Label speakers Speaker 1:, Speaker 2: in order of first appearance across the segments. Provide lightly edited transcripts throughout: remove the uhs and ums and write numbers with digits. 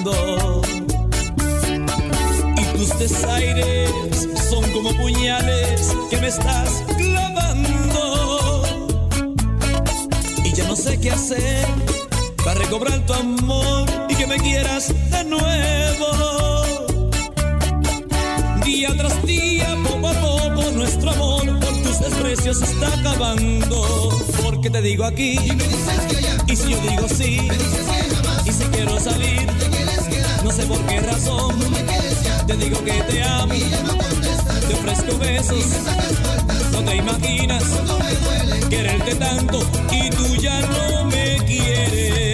Speaker 1: acabando. Y tus desaires son como puñales que me estás clavando. Y ya no sé qué hacer para recobrar tu amor y que me quieras de nuevo. Día tras día, poco a poco, nuestro amor por tus desprecios está acabando. Porque te digo aquí,
Speaker 2: y me dices que allá,
Speaker 1: y si yo digo sí,
Speaker 2: me dices que jamás,
Speaker 1: y si quiero salir,
Speaker 2: te quieres quedar,
Speaker 1: no sé por qué razón,
Speaker 2: no me quieres ya,
Speaker 1: te digo que te amo,
Speaker 2: y ya no contestas,
Speaker 1: te ofrezco besos,
Speaker 2: y me sacas vueltas,
Speaker 1: no te imaginas
Speaker 2: cuando me duele,
Speaker 1: quererte tanto y tú ya no me quieres.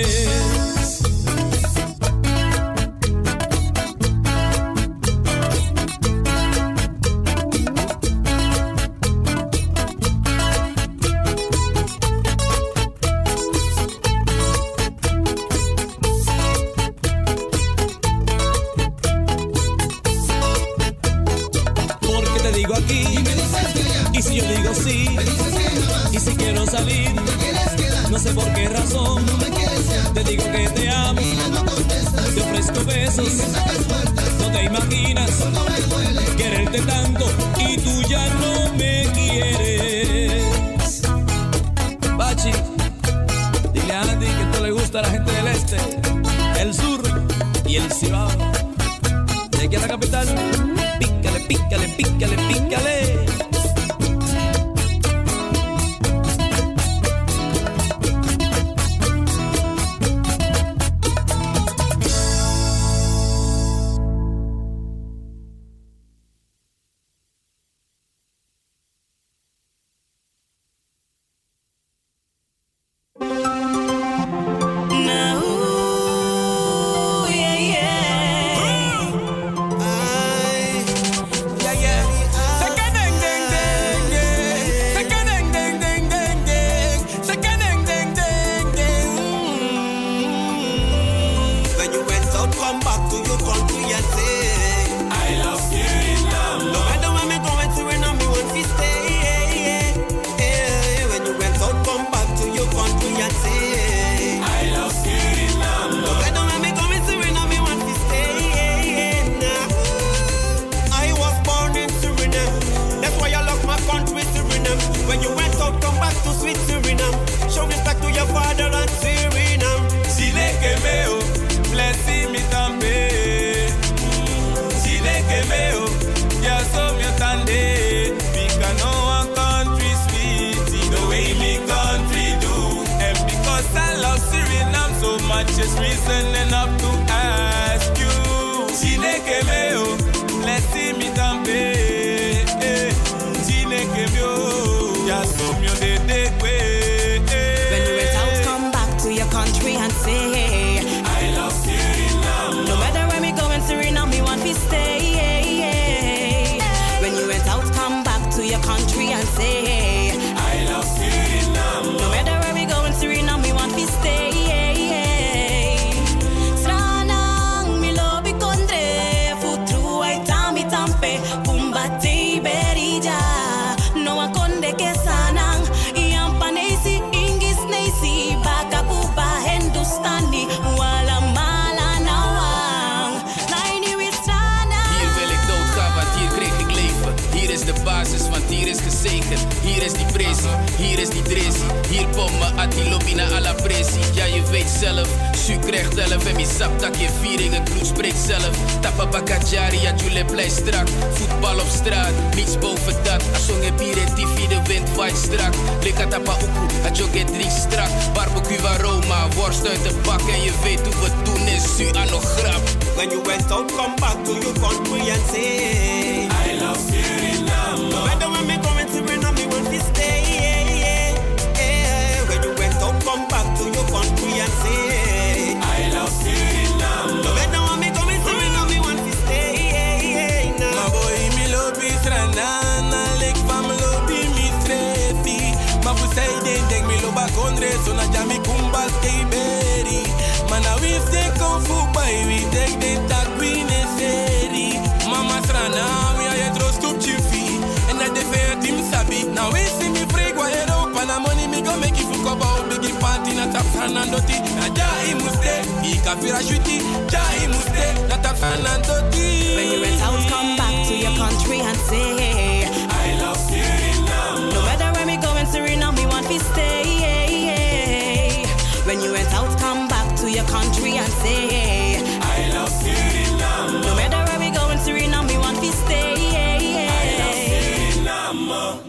Speaker 2: no sé por qué razón, no me quieres ya,
Speaker 1: te digo que te amo,
Speaker 2: y ya no contestas,
Speaker 1: te ofrezco besos,
Speaker 2: y me sacas vueltas,
Speaker 1: no te imaginas
Speaker 2: cuando me duele,
Speaker 1: quererte tanto y tú ya no me quieres. Bachi, dile a Andy que esto le gusta a la gente del este, el sur y el Cibao. De aquí a la capital, pícale, pícale, pícale, pícale.
Speaker 3: Just reason enough to ask you. Chineke meo, blessing me tambe. Chineke meo, just so me de way.
Speaker 4: When you went out, come back to your country and say,
Speaker 3: I love Suriname.
Speaker 4: No matter where me go in Suriname, me want to stay. When you went out, come back to your country and say,
Speaker 3: I love Suriname.
Speaker 4: No matter where we go in Suriname, me want to stay.
Speaker 5: Hier is gezegend, hier is die pressie, hier is die dressie. Hier kom me Atilobina à la pressie. Ja, je weet zelf, suik recht 11 en mi sap tak je viering, het bloed spreekt zelf. Tappa bakajari, ja, jullie blij strak. Voetbal op straat, niets boven dat. Asong heb hier en TV, de wind waait strak. Lika tappa uku, het joget drie strak. Barbecue aroma, worst uit de bak. En je weet hoe we doen is, su aan nog grap.
Speaker 6: When you went out, come back to your country and say
Speaker 3: I love Suriname.
Speaker 6: No matter when me going to Suriname, me want to stay. When you went out, come back to your country and say
Speaker 3: I love Suriname.
Speaker 6: No matter when me going to Suriname, me want to stay.
Speaker 3: My boy, me love is ranana, like fam love me trefi. Ma fu say denk me loba kondre, so na jami kumba stay berry. Mana we stay kung fu by we take the tag we necessary. Mama strana. noti, na jai muste, ikafira shuti, jai muste, nata fanandoti.
Speaker 4: When you went out, come back to your country and say,
Speaker 3: I love Suriname.
Speaker 4: No matter where we go in Suriname, we want to stay. When you went out, come back to your country and say,
Speaker 3: I love Suriname.
Speaker 4: no matter where we go in Suriname, we want to stay.
Speaker 3: I love Suriname.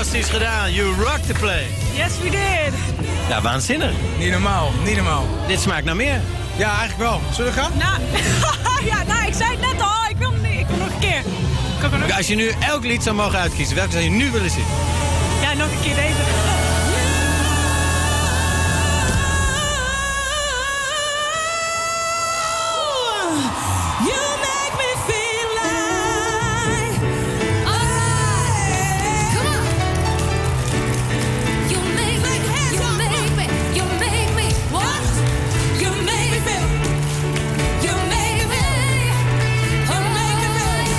Speaker 7: Fantastisch gedaan. You rock the play.
Speaker 8: Yes, we did.
Speaker 7: Ja, waanzinnig.
Speaker 9: Niet normaal, niet normaal.
Speaker 7: Dit smaakt naar meer.
Speaker 9: Ja, eigenlijk wel. Zullen we gaan?
Speaker 8: Nou, ik zei het net al. Ik wil nog een keer.
Speaker 7: Als je nu elk lied zou mogen uitkiezen, welke zou je nu willen zien?
Speaker 8: Ja, nog een keer deze.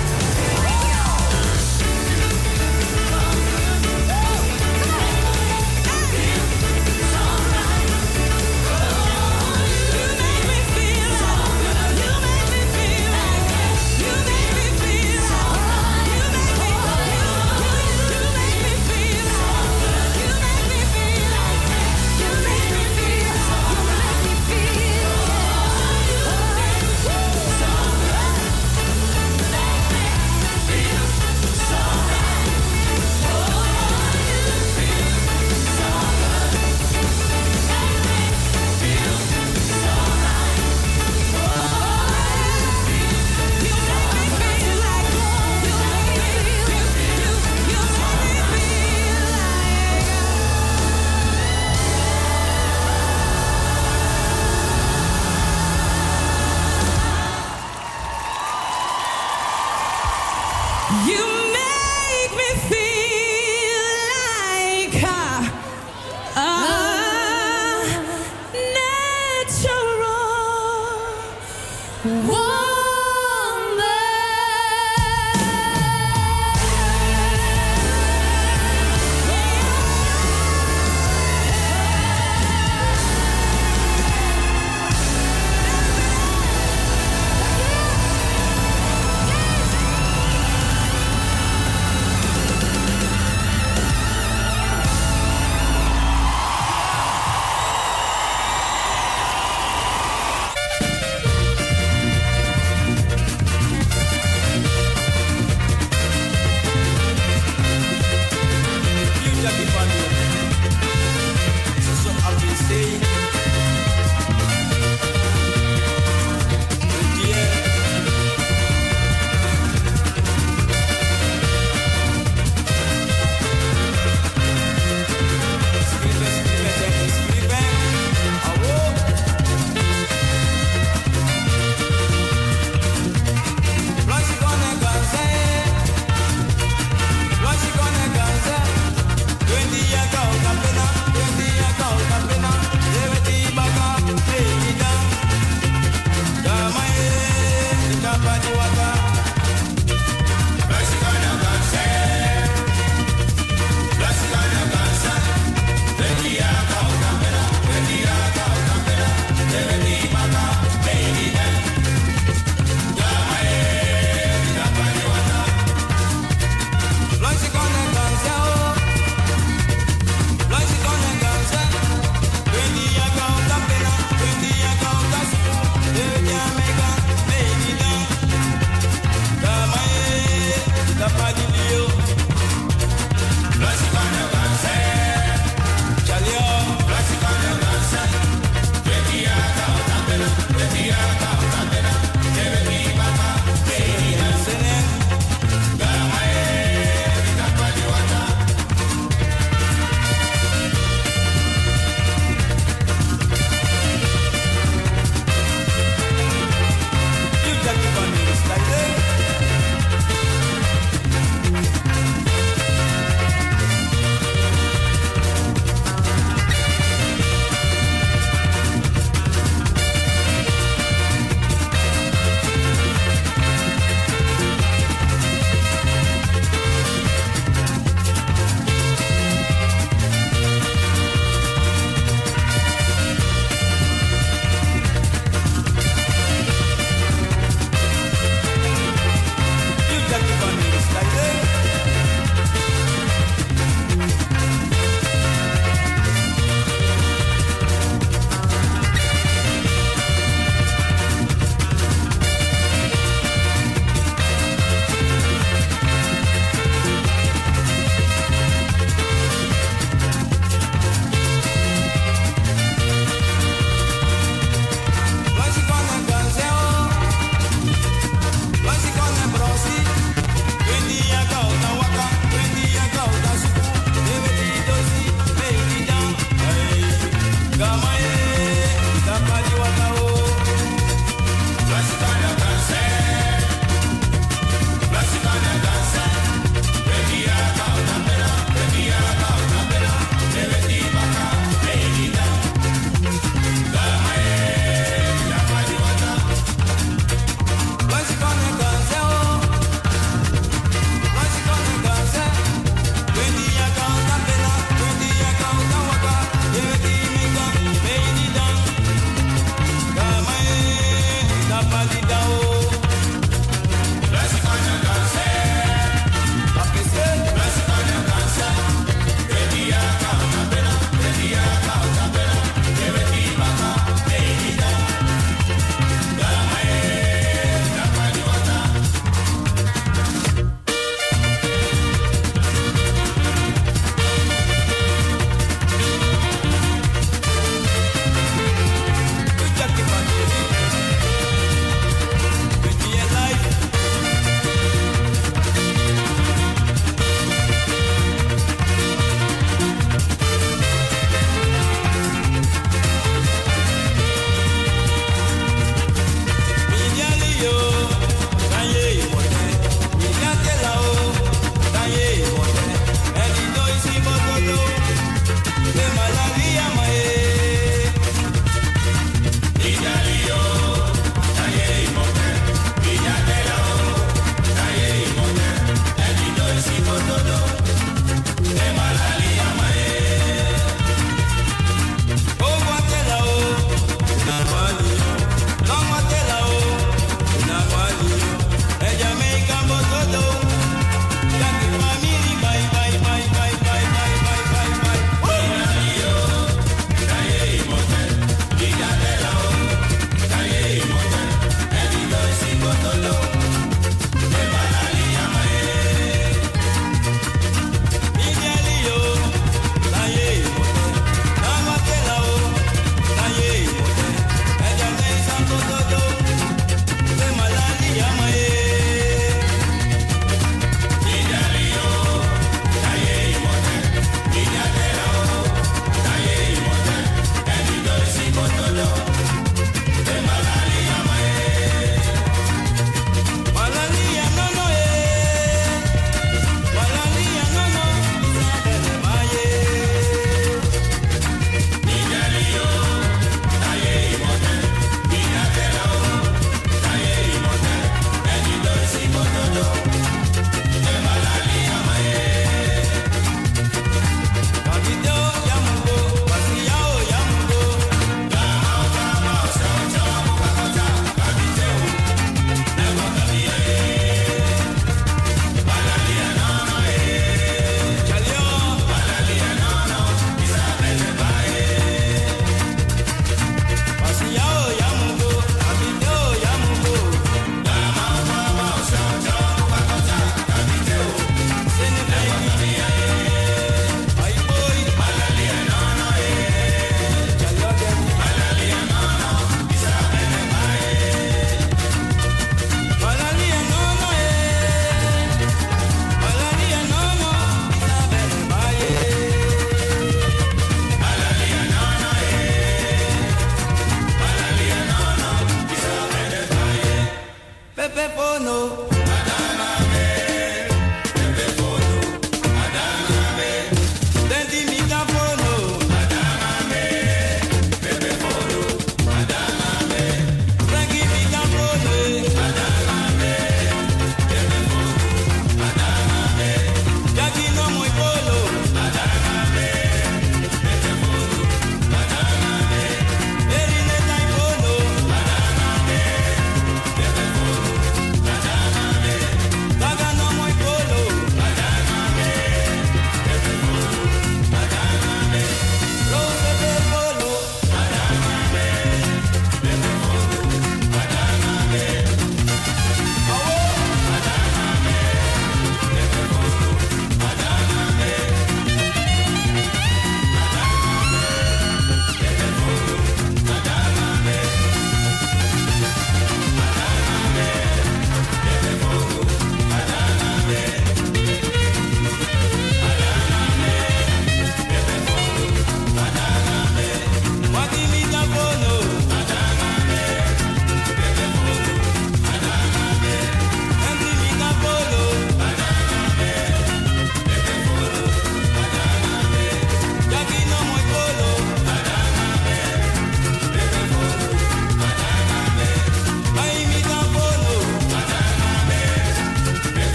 Speaker 10: Come on.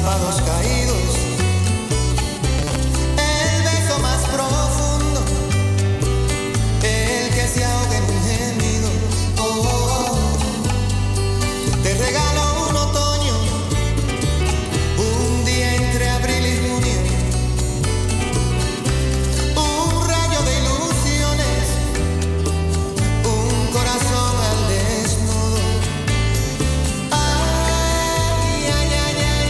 Speaker 2: párpados caídos, el beso más profundo, el que se ahoga en un gemido. Te regalo un otoño, un día entre abril y junio, un rayo de ilusiones, un corazón al desnudo. Ay, ay, ay, ay,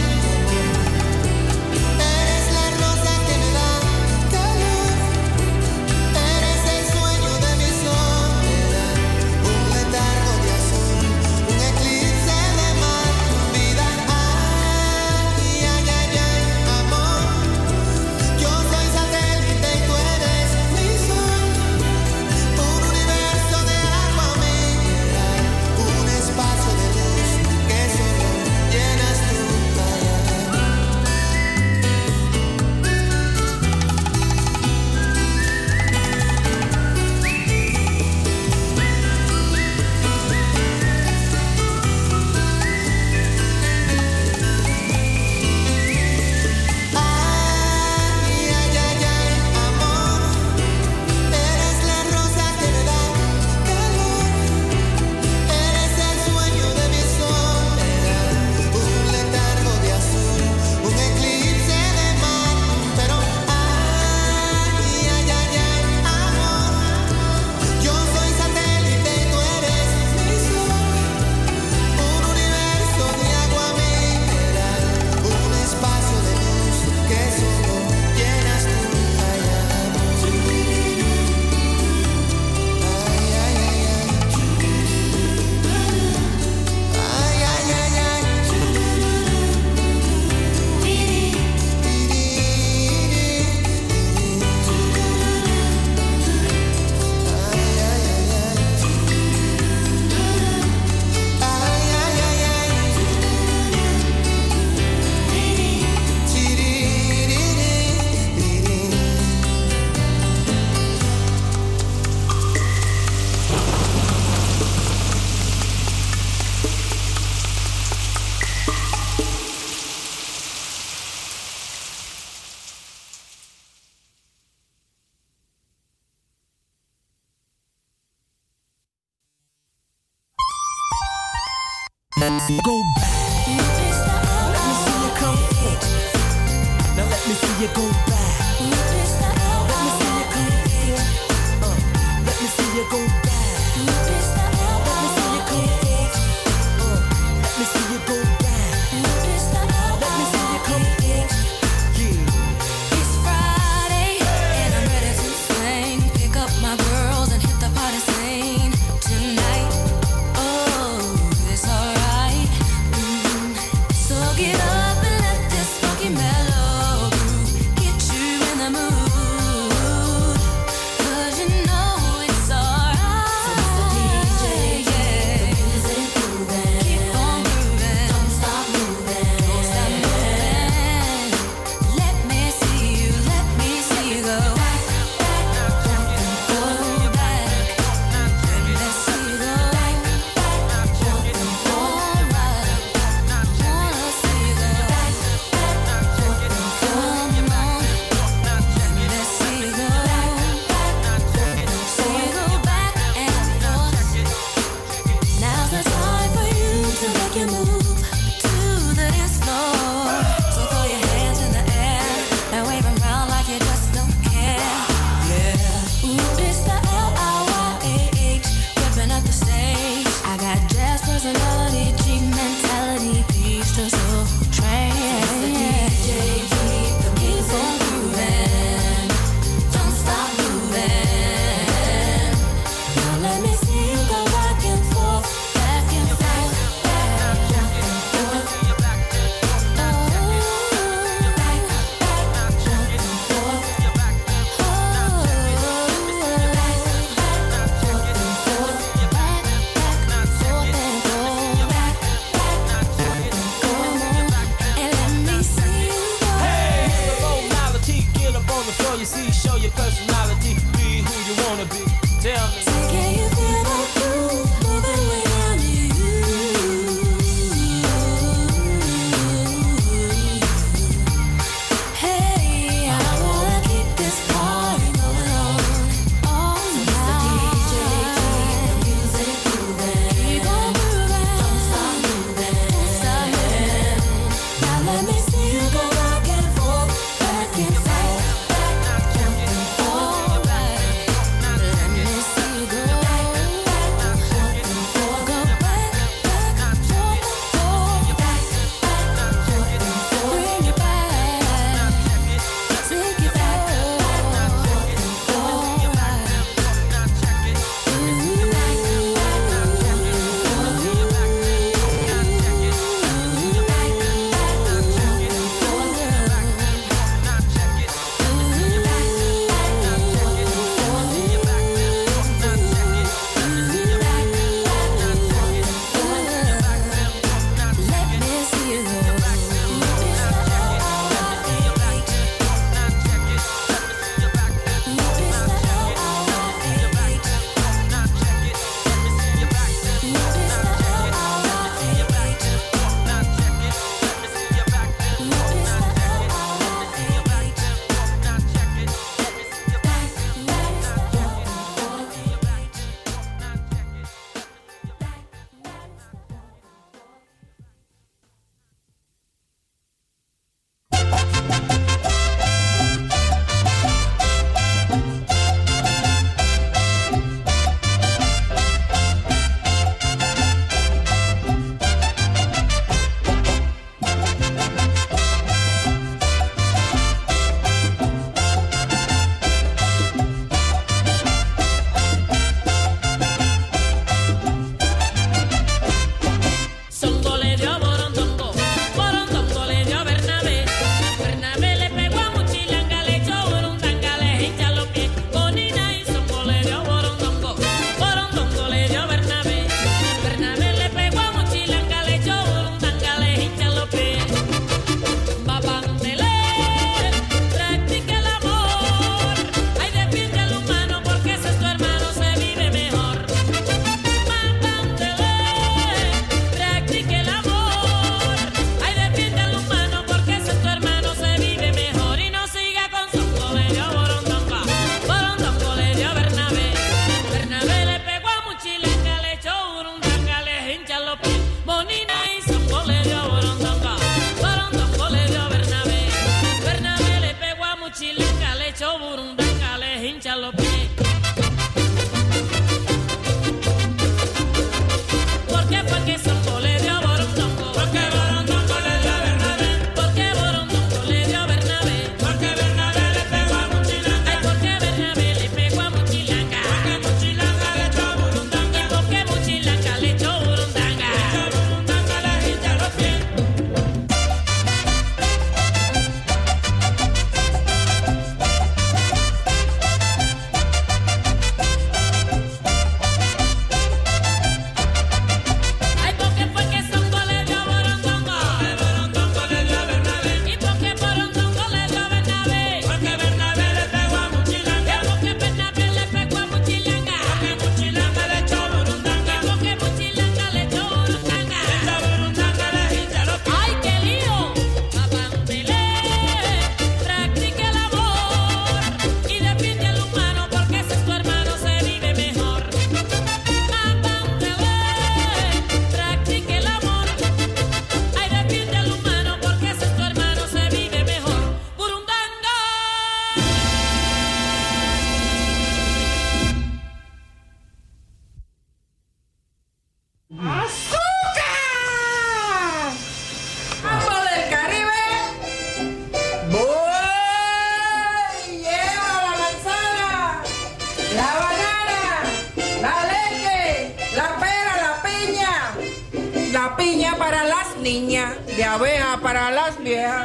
Speaker 2: eres la rosa que me da calor, eres el sueño de mi soledad, un letargo de azul, un eclipse de mar, vida. Ay, ay, ay, ay, amor, yo soy satélite y tú eres mi sol, un universo de agua mineral, un espacio de luz que solo llenas tú. Ay, ay, ay, ay, amor, eres la rosa que me da calor, eres el sueño de mi soledad, un letargo de azul, un eclipse de mar. Pero ay, ay, ay, ay, amor, yo soy satélite y tú eres mi sol, un universo de agua mineral, un espacio de luz que solo llenas tú. Ay, ay, ay, ay, ay, ay, ay, ay.
Speaker 10: Go back. Let me see you come forward. Now let me see you go back. Let me see you come forward. Let me see you go back. Let me see you come forward. Let me see you go back. Let me see you come forward. Yeah.
Speaker 11: It's Friday and I'm ready to sing. Pick up my girls and hit the party scene tonight. Oh, it's alright. So get up and let this funky mellow groove get
Speaker 12: niña, de abeja para las viejas.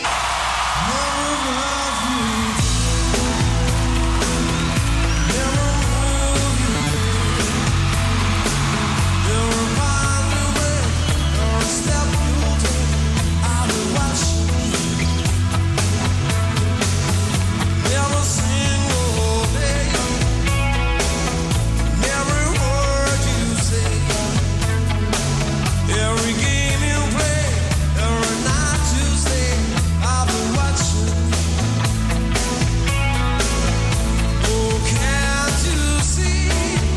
Speaker 2: Every game you play, every night you stay, I'll be watching. Oh, can't you see?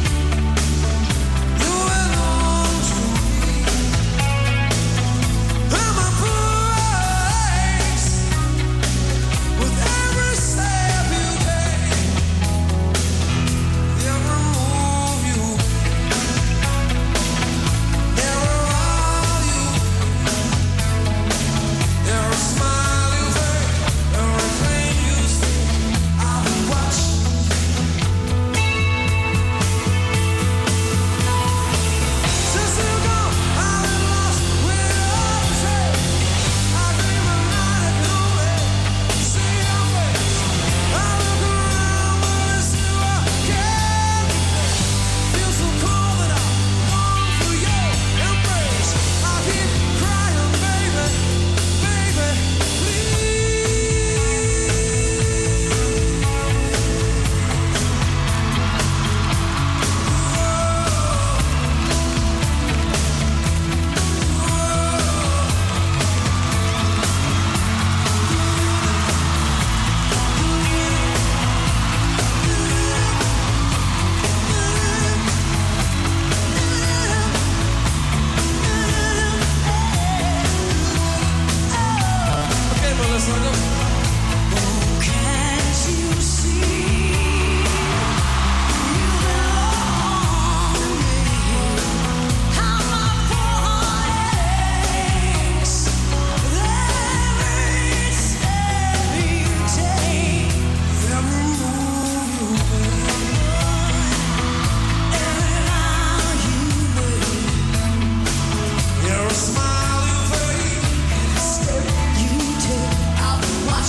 Speaker 2: You belong to me. And my place with every step you take, every move you. Every smile you make, everything you say, I'll be watching. Since you gone, I've been lost without a trace. I dream of night at your way, see your face. I look around when it's you I can't feel so cold that I long for your embrace. I keep crying, baby. Baby, please. Okay, Melissa, go. Oh, can't you see? You belong to me. How my poor heart aches every step you take, every move you make, every line you make, every smile you fake, every step you take. I'll be watching.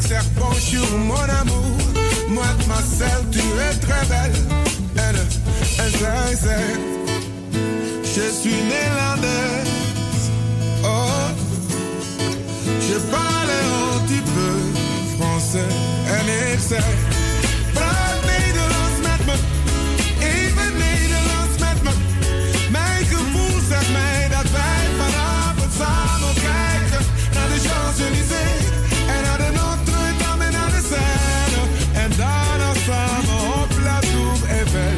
Speaker 13: dire bonjour mon amour. Mademoiselle, tu es très belle. Elle zegt, je suis néerlandaise. Oh, je parle un petit peu français. En ik zeg, praat Nederlands met me. Even Nederlands met me. Mijn gevoel zegt mij dat wij vanavond samen kijken naar de Champs-Élysées en naar de Notre-Dame en naar de Seine. En daarna samen op La Tour Eiffel.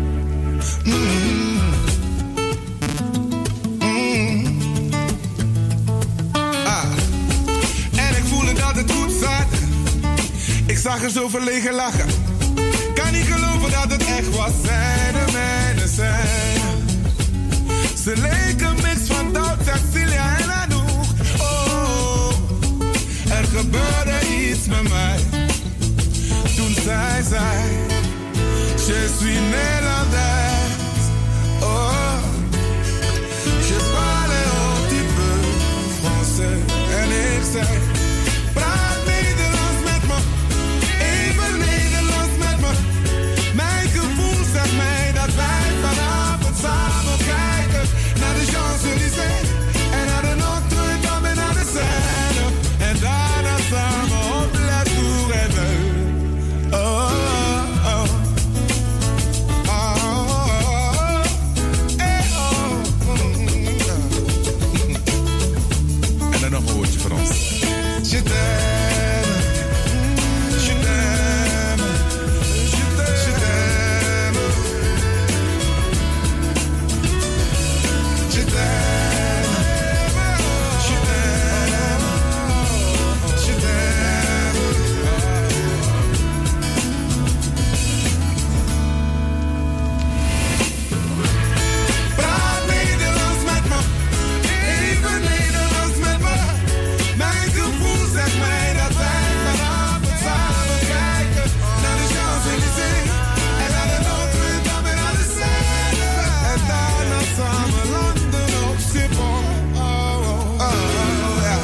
Speaker 13: En ik voelde dat het goed zat. Ik zag er zo verlegen lachen. Kan niet geloven dat het echt was. Zij de mijne zijn. Ze leken een mix van Doubt, Cecilia en Anouk. Oh, er gebeurde iets met mij. Toen zij zei, je suis Nederlandaise. Oh, je parle un petit peu français. En ik zei, praat Nederlands met me. Even Nederlands met me. Mijn gevoel zegt mij dat wij vanavond samen kijken naar de Champs-Élysées en naar de Notre-Dame en naar de Seine. En daarna samen op La Tour Eiffel. Oh, oh, oh. En dan nog een woordje voor ons. Je t'aime, je t'aime, je t'aime, je t'aime, je t'aime, je t'aime. Praat Nederlands met me, even Nederlands met me. Mijn gevoel zegt mij dat wij vanavond samen kijken naar de Champs-Élysées en naar de Notre-Dame en naar de Seine. En daarna samen landen op Schiphol. Oh, oh, oh, ja.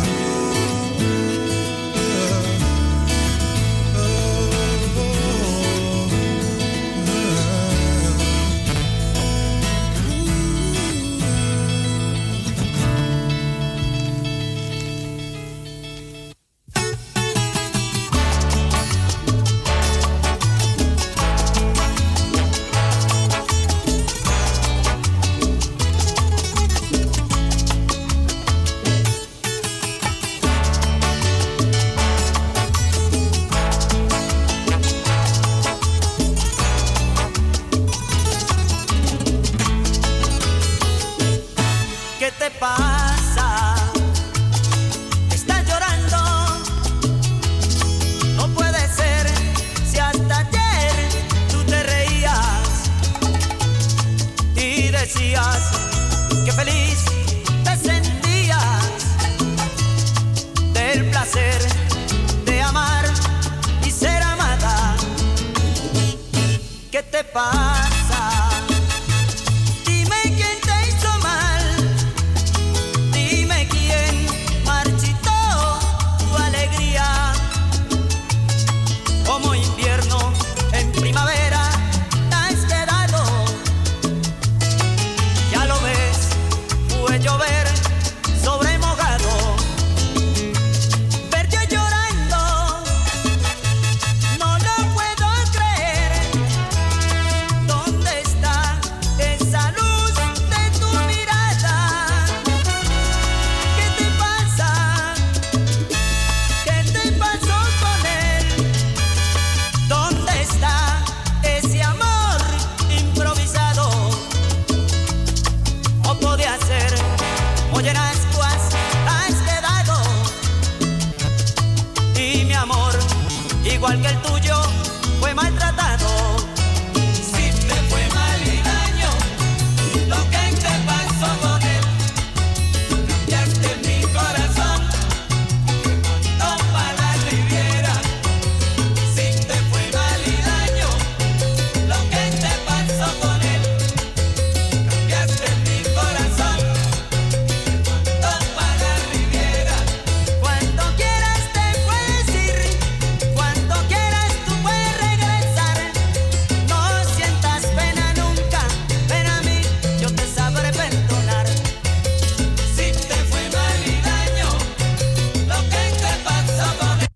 Speaker 14: ¿Qué te pasa? Estás llorando. No puede ser si hasta ayer tú te reías y decías que feliz te sentías del placer de amar y ser amada. ¿Qué te pasa?